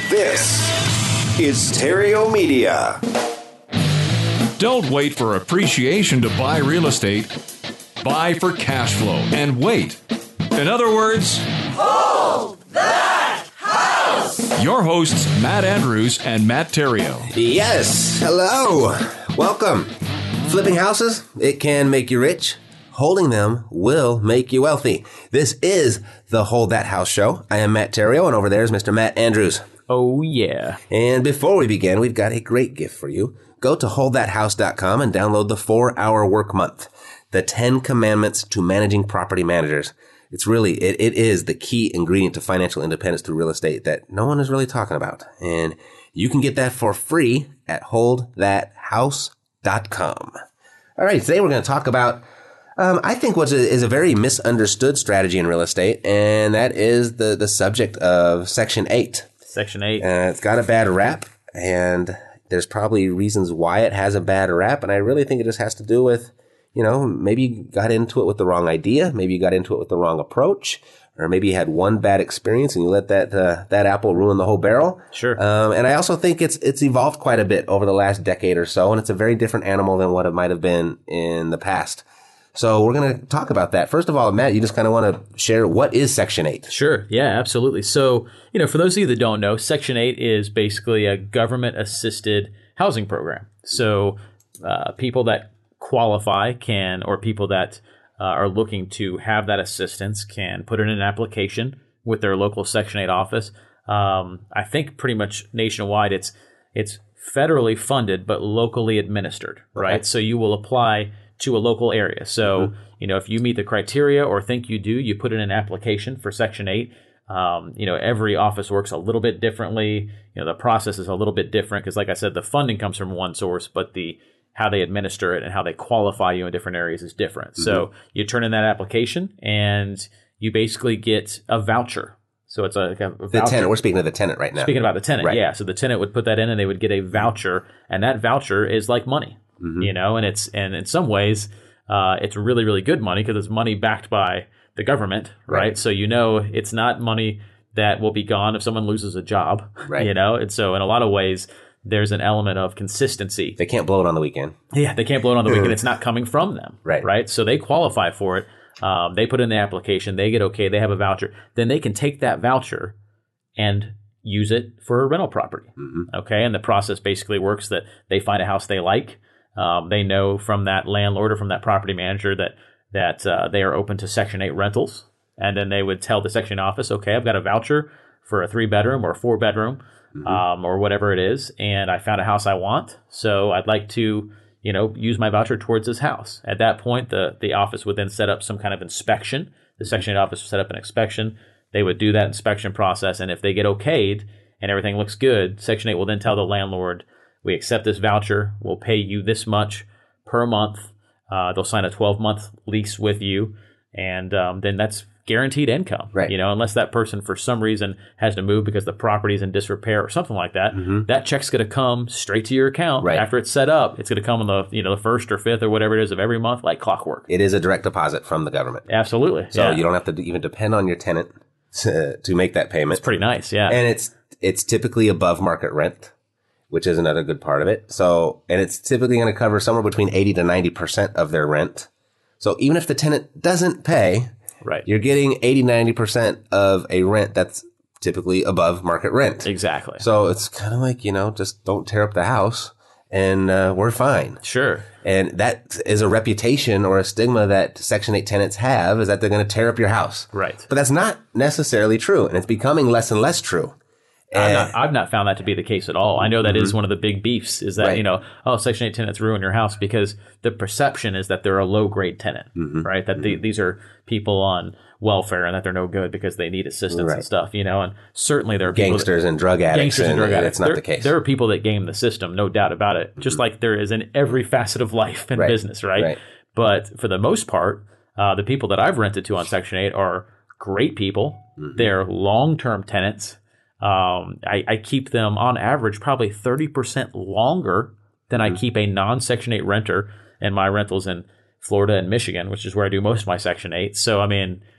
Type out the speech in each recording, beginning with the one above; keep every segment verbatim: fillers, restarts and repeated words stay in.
This is Terrio Media. Don't wait for appreciation to buy real estate. Buy for cash flow and wait. In other words, hold that house! Your hosts, Matt Andrews and Matt Terrio. Yes, hello. Welcome. Flipping houses, it can make you rich. Holding them will make you wealthy. This is the Hold That House Show. I am Matt Terrio, and over there is Mister Matt Andrews. Oh, yeah. And before we begin, we've got a great gift for you. Go to hold that house dot com and download the four-hour work month, the ten commandments to managing property managers. It's really, it, it is the key ingredient to financial independence through real estate that no one is really talking about. And you can get that for free at hold that house dot com. All right, today we're going to talk about Um, I think what is a very misunderstood strategy in real estate, and that is the, the subject of Section eight. Section eight. Uh, it's got a bad rap, and there's probably reasons why it has a bad rap, and I really think it just has to do with, you know, maybe you got into it with the wrong idea, maybe you got into it with the wrong approach, or maybe you had one bad experience and you let that uh, that apple ruin the whole barrel. Sure. Um, and I also think it's it's evolved quite a bit over the last decade or so, and it's a very different animal than what it might have been in the past. So we're going to talk about that. First of all, Matt, you just kind of want to share what is Section eight? Sure. Yeah, absolutely. So, you know, for those of you that don't know, Section eight is basically a government-assisted housing program. So uh, people that qualify can, or people that uh, are looking to have that assistance can put in an application with their local Section eight office. Um, I think pretty much nationwide it's it's federally funded but locally administered, right? Okay. So you will apply to a local area. So, mm-hmm. you know, if you meet the criteria or think you do, you put in an application for Section eight. Um, you know, every office works a little bit differently. You know, the process is a little bit different because, like I said, the funding comes from one source, but the how they administer it and how they qualify you in different areas is different. Mm-hmm. So you turn in that application and you basically get a voucher. So it's a, a the tenant. We're speaking of the tenant right now. Speaking about the tenant, right. Yeah. So the tenant would put that in and they would get a voucher, and that voucher is like money. Mm-hmm. You know, and it's and in some ways, uh, it's really, really good money because it's money backed by the government, right? right? So, you know, it's not money that will be gone if someone loses a job, right? You know, and so in a lot of ways, there's an element of consistency. They can't blow it on the weekend. Yeah, they can't blow it on the weekend. It's not coming from them, right? Right. So they qualify for it. Um, they put in the application. They get okay. They have a voucher. Then they can take that voucher and use it for a rental property. Mm-hmm. Okay. And the process basically works that they find a house they like. Um, they know from that landlord or from that property manager that that uh, they are open to Section eight rentals. And then they would tell the Section office, okay, I've got a voucher for a three-bedroom or a four-bedroom mm-hmm. um, or whatever it is, and I found a house I want. So I'd like to, you know, use my voucher towards this house. At that point, the, the office would then set up some kind of inspection. The Section eight office would set up an inspection. They would do that inspection process, and if they get okayed and everything looks good, Section eight will then tell the landlord, we accept this voucher. We'll pay you this much per month. Uh, they'll sign a twelve-month lease with you, and um, then that's guaranteed income. Right. You know, unless that person for some reason has to move because the property's in disrepair or something like that, mm-hmm. that check's going to come straight to your account right. after it's set up. It's going to come on the you know the first or fifth or whatever it is of every month, like clockwork. It is a direct deposit from the government. Absolutely. So yeah. you don't have to even depend on your tenant to, to make that payment. It's pretty nice. Yeah. And it's it's typically above market rent, which is another good part of it. So, and it's typically going to cover somewhere between eighty to ninety percent of their rent. So even if the tenant doesn't pay, right, you're getting eighty, ninety percent of a rent that's typically above market rent. Exactly. So it's kind of like, you know, just don't tear up the house and uh, we're fine. Sure. And that is a reputation or a stigma that Section eight tenants have, is that they're going to tear up your house. Right. But that's not necessarily true. And it's becoming less and less true. I've not, I've not found that to be the case at all. I know that mm-hmm. is one of the big beefs is that, right. you know, oh, Section eight tenants ruin your house because the perception is that they're a low-grade tenant, mm-hmm. right? That mm-hmm. the, these are people on welfare and that they're no good because they need assistance right. and stuff, you know, and certainly there are people gangsters that, and drug addicts. Gangsters and, and drug addicts. It's not there, the case. There are people that game the system, no doubt about it, mm-hmm. just like there is in every facet of life and right. business, right? right? But for the most part, uh, the people that I've rented to on Section eight are great people. Mm-hmm. They're long-term tenants. Um, I, I keep them on average probably thirty percent longer than mm-hmm. I keep a non-Section eight renter, and my rentals in Florida and Michigan, which is where I do most of my Section eight. So, I mean,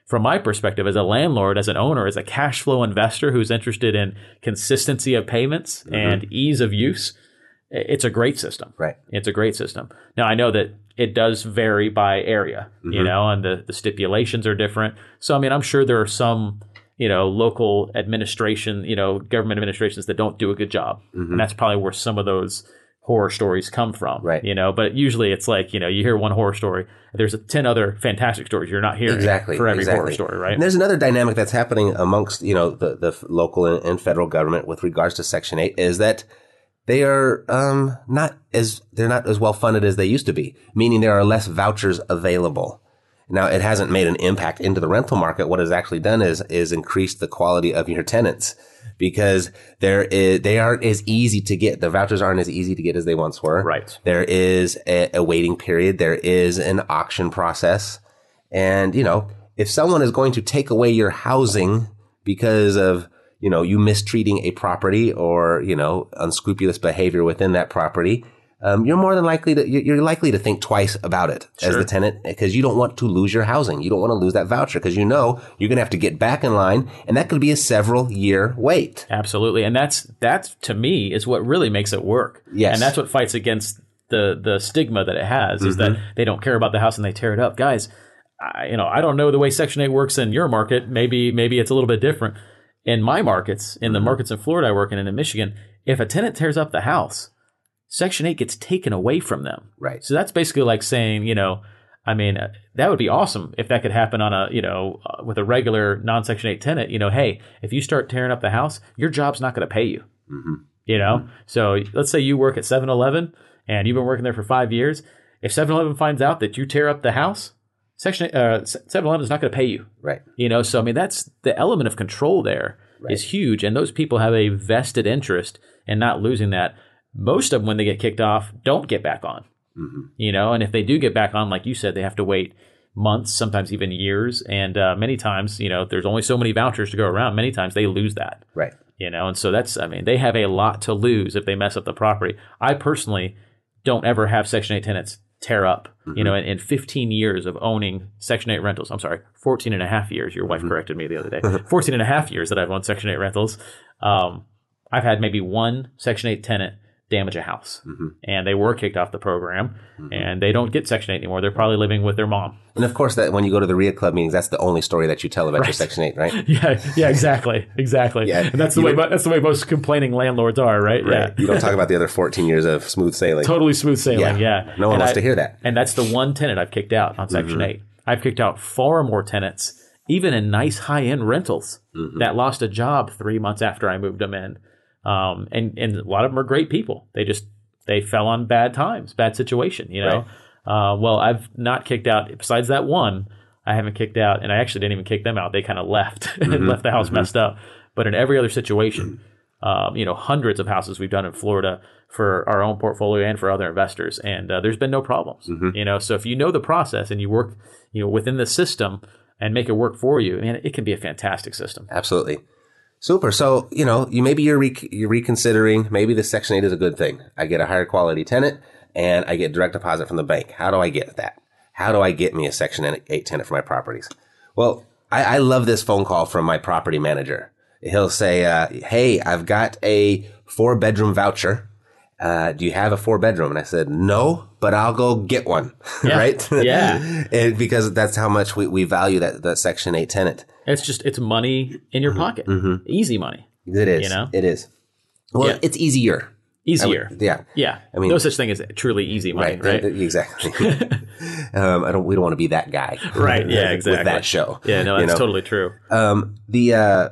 from my perspective, as a landlord, as an owner, as a cash flow investor who's interested in consistency of payments mm-hmm. and ease of use, it's a great system. Right. It's a great system. Now, I know that it does vary by area, mm-hmm. you know, and the, the stipulations are different. So, I mean, I'm sure there are some, you know, local administration, you know, government administrations that don't do a good job. Mm-hmm. And that's probably where some of those horror stories come from, right? You know, but usually it's like, you know, you hear one horror story, there's a ten other fantastic stories you're not hearing exactly, for every exactly. horror story, right? And there's another dynamic that's happening amongst, you know, the, the local and, and federal government with regards to Section eight is that they are um, not as, they're not as well funded as they used to be, meaning there are less vouchers available. Now, it hasn't made an impact into the rental market. What it's actually done is, is increased the quality of your tenants. Because there is, they aren't as easy to get. The vouchers aren't as easy to get as they once were. Right. There is a, a waiting period. There is an auction process. And, you know, if someone is going to take away your housing because of, you know, you mistreating a property or, you know, unscrupulous behavior within that property, um, you're more than likely to, you're likely to think twice about it sure. as the tenant because you don't want to lose your housing. You don't want to lose that voucher because you know you're going to have to get back in line and that could be a several year wait. Absolutely. And that's, that's to me is what really makes it work. Yes. And that's what fights against the, the stigma that it has mm-hmm. is that they don't care about the house and they tear it up. Guys, I, you know, I don't know the way Section eight works in your market. Maybe, maybe it's a little bit different. In my markets, in mm-hmm. the markets in Florida I work in and in Michigan, if a tenant tears up the house, Section eight gets taken away from them. Right. So that's basically like saying, you know, I mean, uh, that would be awesome if that could happen on a, you know, uh, with a regular non-Section eight tenant, you know, hey, if you start tearing up the house, your job's not going to pay you. Mm-hmm. You know, mm-hmm. so let's say you work at seven eleven and you've been working there for five years. If seven eleven finds out that you tear up the house, Section uh, seven eleven is not going to pay you. Right. You know, so I mean, that's the element of control there right. is huge. And those people have a vested interest in not losing that. Most of them, when they get kicked off, don't get back on, mm-hmm. you know, and if they do get back on, like you said, they have to wait months, sometimes even years. And uh, many times, you know, there's only so many vouchers to go around. Many times they lose that. Right. You know, and so that's, I mean, they have a lot to lose if they mess up the property. I personally don't ever have Section eight tenants tear up, mm-hmm. you know, in, in fifteen years of owning Section eight rentals. I'm sorry, fourteen and a half years. Your wife mm-hmm. corrected me the other day. fourteen and a half years that I've owned Section eight rentals. Um, I've had maybe one Section eight tenant damage a house mm-hmm. and they were kicked off the program mm-hmm. and they don't get Section eight anymore. They're probably living with their mom. And of course, that when you go to the R I A Club meetings, that's the only story that you tell about right. your Section eight, right? yeah, yeah, exactly, exactly. yeah. And that's the you way that's the way most complaining landlords are, right? Right. Yeah. You don't talk about the other fourteen years of smooth sailing. Totally smooth sailing. Yeah. yeah. No one and wants I, to hear that. And that's the one tenant I've kicked out on Section mm-hmm. eight. I've kicked out far more tenants, even in nice high end rentals, mm-hmm. that lost a job three months after I moved them in. Um, and and a lot of them are great people. They just They fell on bad times, bad situation, you know. Right. Uh, well, I've not kicked out, besides that one, I haven't kicked out, and I actually didn't even kick them out. They kind of left mm-hmm. and left the house mm-hmm. messed up. But in every other situation, um, you know, hundreds of houses we've done in Florida for our own portfolio and for other investors, and uh, there's been no problems, mm-hmm. you know. So if you know the process and you work, you know, within the system and make it work for you, man, it can be a fantastic system. Absolutely. Super. So, you know, you maybe you're, re- you're reconsidering, maybe the Section eight is a good thing. I get a higher quality tenant and I get direct deposit from the bank. How do I get that? How do I get me a Section eight tenant for my properties? Well, I, I love this phone call from my property manager. He'll say, uh, hey, I've got a four bedroom voucher. Uh, do you have a four bedroom? And I said, no, but I'll go get one. Yeah. right? Yeah. and because that's how much we, we value that, that Section eight tenant. It's just, it's money in your mm-hmm. pocket. Mm-hmm. Easy money. It is. You know? It is. Well, yeah. it's easier. Easier. Would, yeah. Yeah. I mean, no such thing as truly easy money, right? right? Exactly. um, I don't, we don't want to be that guy. Right. Yeah, exactly. With that show. Yeah, no, that's you know? totally true. Um, the, uh,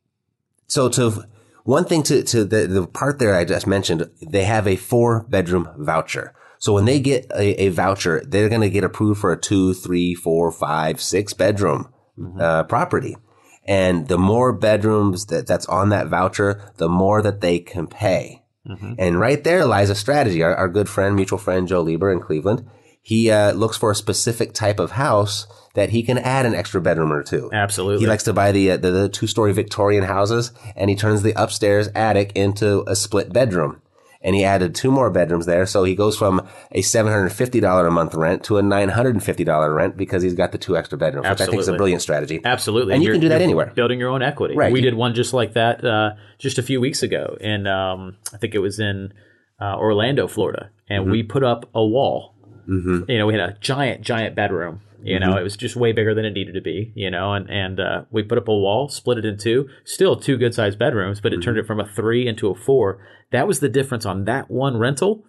so to, one thing to, to the, the part there I just mentioned, they have a four bedroom voucher. So when they get a, a voucher, they're going to get approved for a two, three, four, five, six bedroom mm-hmm. uh, property. And the more bedrooms that, that's on that voucher, the more that they can pay. Mm-hmm. And right there lies a strategy. Our, our good friend, mutual friend, Joe Lieber in Cleveland, he uh, looks for a specific type of house that he can add an extra bedroom or two. Absolutely. He likes to buy the, uh, the, the two-story Victorian houses, and he turns the upstairs attic into a split bedroom. and he added two more bedrooms there. So he goes from a seven hundred fifty dollars a month rent to a nine hundred fifty dollars rent because he's got the two extra bedrooms, Absolutely. which I think is a brilliant strategy. Absolutely. And you you're, can do that you're anywhere. Building your own equity. Right. We did one just like that uh, just a few weeks ago. And um, I think it was in uh, Orlando, Florida. And mm-hmm. we put up a wall. Mm-hmm. You know, we had a giant, giant bedroom. You know, mm-hmm. it was just way bigger than it needed to be, you know, and, and uh, we put up a wall, split it in two, still two good sized bedrooms, but it mm-hmm. turned it from a three into a four. That was the difference on that one rental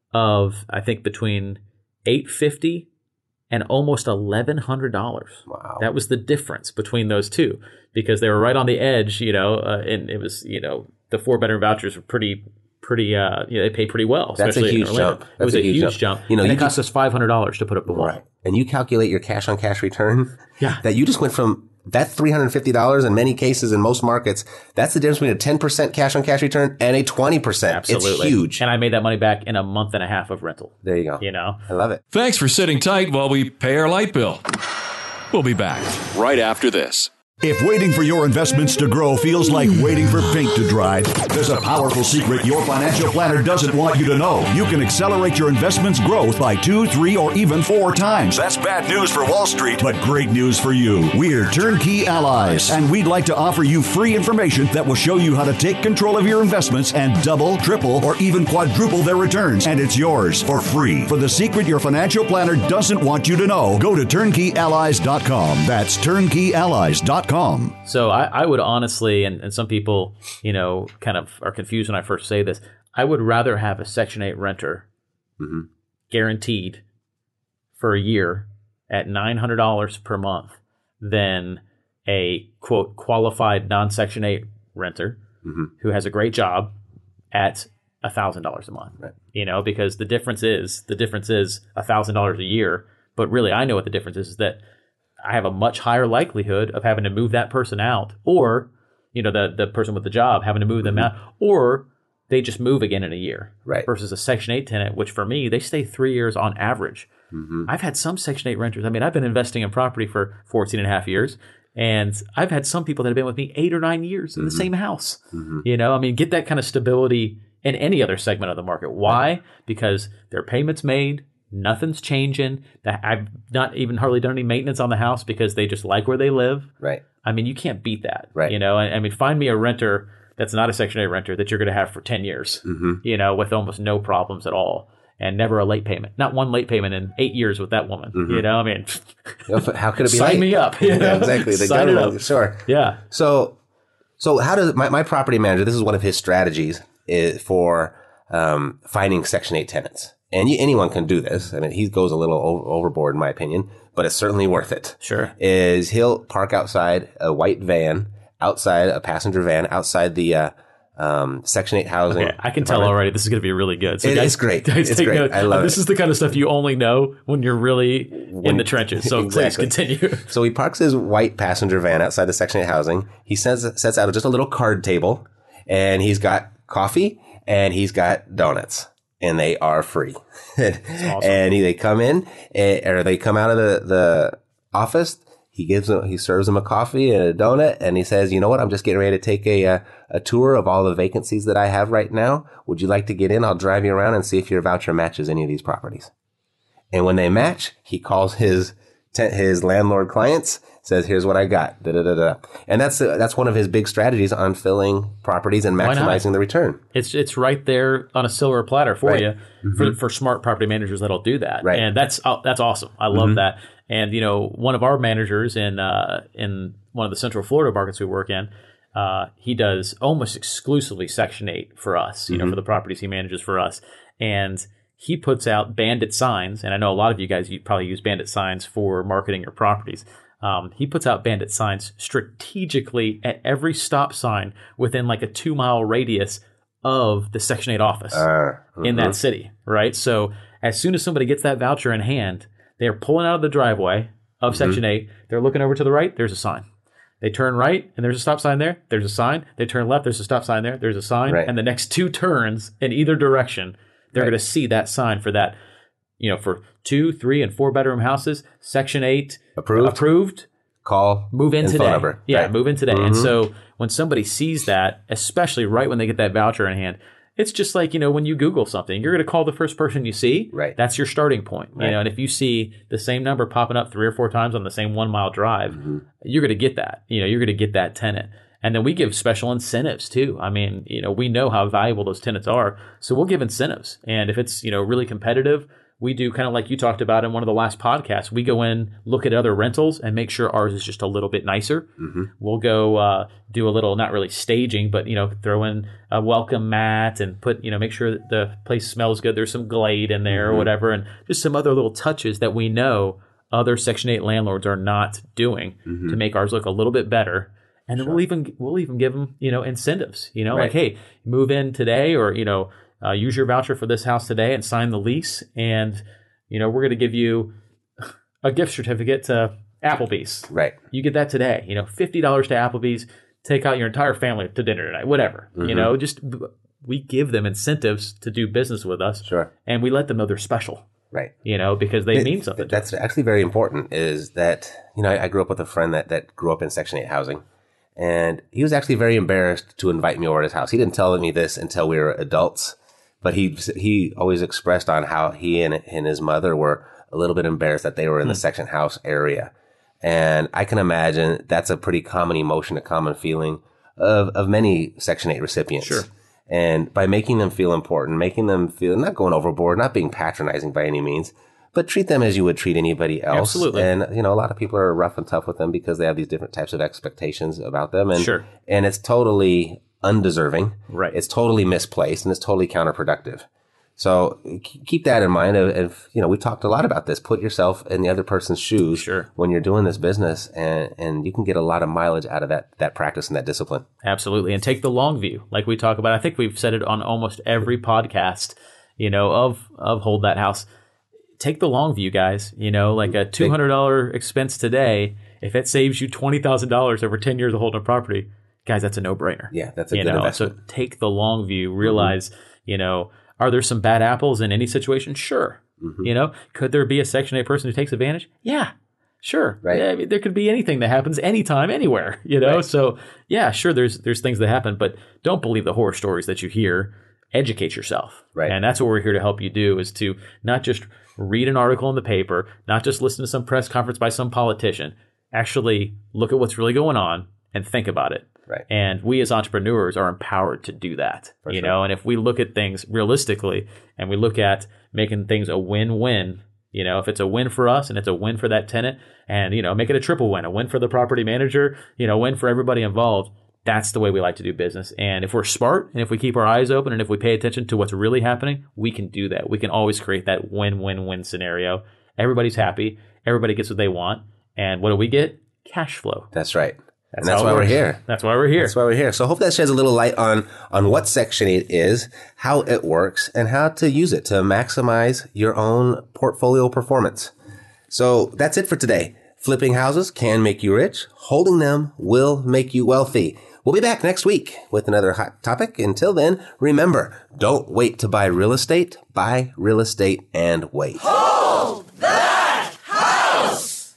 of, I think, between eight hundred fifty dollars and almost eleven hundred dollars. Wow. That was the difference between those two because they were right on the edge, you know, uh, and it was, you know, the four bedroom vouchers were pretty pretty, uh, you know, they pay pretty well. That's a huge jump. That's it was a, a huge jump. jump. You know, and you it cost us five hundred dollars to put up the wall. Right. And you calculate your cash on cash return. Yeah. That you just went from that three hundred fifty dollars in many cases in most markets. That's the difference between a ten percent cash on cash return and a twenty percent. Absolutely. It's huge. And I made that money back in a month and a half of rental. There you go. You know, I love it. Thanks for sitting tight while we pay our light bill. We'll be back right after this. If waiting for your investments to grow feels like waiting for paint to dry, there's a powerful secret your financial planner doesn't want you to know. You can accelerate your investments' growth by two, three, or even four times. That's bad news for Wall Street, but great news for you. We're Turnkey Allies, and we'd like to offer you free information that will show you how to take control of your investments and double, triple, or even quadruple their returns. And it's yours for free. For the secret your financial planner doesn't want you to know, go to turnkey allies dot com. That's turnkey allies dot com. So I, I would honestly, and, and some people, you know, kind of are confused when I first say this, I would rather have a Section eight renter mm-hmm. guaranteed for a year at nine hundred dollars per month than a, quote, qualified non-Section eight renter mm-hmm. who has a great job at one thousand dollars a month. Right. You know, because the difference is, the difference is one thousand dollars a year. But really, I know what the difference is, is that I have a much higher likelihood of having to move that person out, or, you know, the, the person with the job having to move them mm-hmm. out, or they just move again in a year. Right. Versus a Section eight tenant, which for me, they stay three years on average. Mm-hmm. I've had some Section eight renters. I mean, I've been investing in property for fourteen and a half years, and I've had some people that have been with me eight or nine years in mm-hmm. the same house. Mm-hmm. You know, I mean, get that kind of stability in any other segment of the market. Why? Right. Because their payments made. Nothing's changing. I've not even hardly done any maintenance on the house because they just like where they live. Right. I mean, you can't beat that. Right. You know, I, I mean, find me a renter that's not a Section eight renter that you're going to have for ten years, mm-hmm. you know, with almost no problems at all and never a late payment. Not one late payment in eight years with that woman. Mm-hmm. You know, I mean, how could it be sign late? me up. You know? Yeah, exactly. The sign it up. Sure. Yeah. So, so how does my, my property manager, this is one of his strategies is for um, finding Section eight tenants. And you, anyone can do this. I mean, he goes a little over, overboard in my opinion, but it's certainly worth it. Sure. Is he'll park outside a white van, outside a passenger van, outside the uh, um, Section eight housing. Okay, I can tell already this is going to be really good. So it guys, is great. Guys, it's take great. note. I love this it. This is the kind of stuff you only know when you're really when, in the trenches. So exactly. please continue. So he parks his white passenger van outside the Section eight housing. He sets, sets out just a little card table, and he's got coffee, and he's got donuts. And they are free. Awesome. And he, they come in, and, or they come out of the, the office. He gives them, he serves them a coffee and a donut, and he says, "You know what? I'm just getting ready to take a, a a tour of all the vacancies that I have right now. Would you like to get in? I'll drive you around and see if your voucher matches any of these properties." And when they match, he calls his his landlord clients, says, "Here's what I got." Da, da, da, da. And that's uh, that's one of his big strategies on filling properties and maximizing the return. It's it's right there on a silver platter for right. you mm-hmm. for for smart property managers that'll do that. Right. And that's uh, that's awesome. I love mm-hmm. that. And you know, one of our managers in uh, in one of the Central Florida markets we work in, uh, he does almost exclusively Section eight for us. You mm-hmm. know, for the properties he manages for us, and he puts out bandit signs. And I know a lot of you guys you probably use bandit signs for marketing your properties. Um, he puts out bandit signs strategically at every stop sign within like a two mile radius of the Section eight office uh, mm-hmm. in that city, right? So as soon as somebody gets that voucher in hand, they're pulling out of the driveway of mm-hmm. Section eight. They're looking over to the right. There's a sign. They turn right, and there's a stop sign there. There's a sign. They turn left. There's a stop sign there. There's a sign. Right. And the next two turns in either direction, they're right. going to see that sign for that. You know, for two, three, and four bedroom houses, Section eight approved. Approved. Call. Move in and today. Phone number. Yeah, right. move in today. Mm-hmm. And so when somebody sees that, especially right when they get that voucher in hand, It's just like, you know, when you Google something, you're going to call the first person you see. Right. That's your starting point. Right. You know, and if you see the same number popping up three or four times on the same one mile drive, mm-hmm. you're going to get that. You know, you're going to get that tenant. And then we give special incentives too. I mean, you know, we know how valuable those tenants are. So we'll give incentives. And if it's, you know, really competitive, we do kind of like you talked about in one of the last podcasts. We go in, look at other rentals and make sure ours is just a little bit nicer. Mm-hmm. We'll go uh, do a little, not really staging, but, you know, throw in a welcome mat and put, you know, make sure that the place smells good. There's some Glade in there mm-hmm. or whatever. And just some other little touches that we know other Section eight landlords are not doing mm-hmm. to make ours look a little bit better. And then sure. we'll even we'll even give them, you know, incentives, you know, right. like, hey, move in today or, you know, uh, use your voucher for this house today and sign the lease. And, you know, we're going to give you a gift certificate to Applebee's. Right. You get that today, you know, fifty dollars to Applebee's, take out your entire family to dinner tonight, whatever, mm-hmm. you know, just we give them incentives to do business with us. Sure. And we let them know they're special. Right. You know, because they it, mean something. That's actually very important is that, you know, I, I grew up with a friend that, that grew up in Section eight housing. And he was actually very embarrassed to invite me over to his house. He didn't tell me this until we were adults, but he he always expressed on how he and, and his mother were a little bit embarrassed that they were in the mm. section house area. And I can imagine that's a pretty common emotion, a common feeling of, of many Section eight recipients. Sure. And by making them feel important, making them feel not going overboard, not being patronizing by any means, but treat them as you would treat anybody else. Absolutely. And, you know, a lot of people are rough and tough with them because they have these different types of expectations about them. And, sure. and it's totally undeserving. Right. It's totally misplaced and it's totally counterproductive. So keep that in mind. If, you know, we've talked a lot about this. Put yourself in the other person's shoes sure. when you're doing this business, and, and you can get a lot of mileage out of that, that practice and that discipline. Absolutely. And take the long view, like we talk about. I think we've said it on almost every podcast, you know, of, of Hold That House. Take the long view, guys. You know, like a two hundred dollars expense today, if it saves you twenty thousand dollars over ten years of holding a property, guys, that's a no-brainer. Yeah, that's a you good know? investment. So take the long view. Realize, mm-hmm. you know, are there some bad apples in any situation? Sure. Mm-hmm. You know, could there be a Section eight person who takes advantage? Yeah, sure. Right. Yeah, I mean, there could be anything that happens anytime, anywhere. You know, right. So yeah, sure. There's there's things that happen, but don't believe the horror stories that you hear. Educate yourself. Right. And that's what we're here to help you do, is to not just read an article in the paper, not just listen to some press conference by some politician. Actually look at what's really going on and think about it. Right. And we as entrepreneurs are empowered to do that. For you sure. know, and if we look at things realistically and we look at making things a win-win, you know, if it's a win for us and it's a win for that tenant, and, you know, make it a triple win, a win for the property manager, you know, win for everybody involved. That's the way we like to do business. And if we're smart and if we keep our eyes open and if we pay attention to what's really happening, we can do that. We can always create that win-win-win scenario. Everybody's happy. Everybody gets what they want. And what do we get? Cash flow. That's right. That's, and that's why we're here. That's why we're here. That's why we're here. So I hope that sheds a little light on, on what Section eight is, how it works, and how to use it to maximize your own portfolio performance. So that's it for today. Flipping houses can make you rich. Holding them will make you wealthy. We'll be back next week with another hot topic. Until then, remember, don't wait to buy real estate. Buy real estate and wait. Hold that house!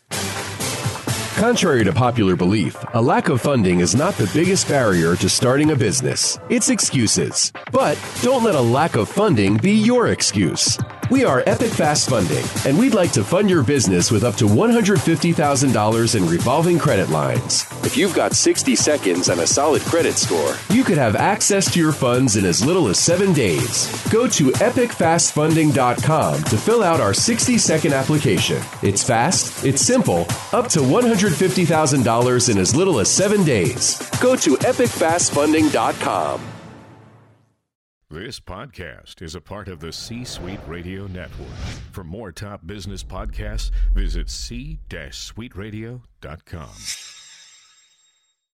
Contrary to popular belief, a lack of funding is not the biggest barrier to starting a business. It's excuses. But don't let a lack of funding be your excuse. We are Epic Fast Funding, and we'd like to fund your business with up to one hundred fifty thousand dollars in revolving credit lines. If you've got sixty seconds and a solid credit score, you could have access to your funds in as little as seven days. Go to epic fast funding dot com to fill out our sixty second application. It's fast, it's simple, up to one hundred fifty thousand dollars in as little as seven days. Go to epic fast funding dot com. This podcast is a part of the C-Suite Radio Network. For more top business podcasts, visit c suite radio dot com.